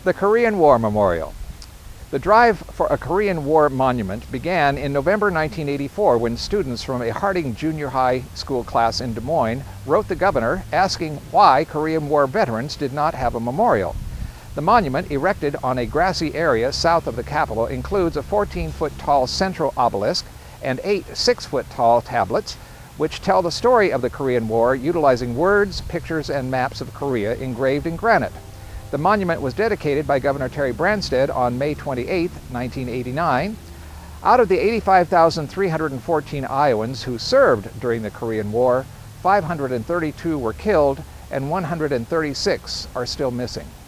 The Korean War Memorial. The drive for a Korean War monument began in November 1984 when students from a Harding Junior High School class in Des Moines wrote the governor asking why Korean War veterans did not have a memorial. The monument, erected on a grassy area south of the Capitol, includes a 14-foot-tall central obelisk and 8 6-foot-tall tablets, which tell the story of the Korean War utilizing words, pictures, and maps of Korea engraved in granite. The monument was dedicated by Governor Terry Branstad on May 28, 1989. Out of the 85,314 Iowans who served during the Korean War, 532 were killed and 136 are still missing.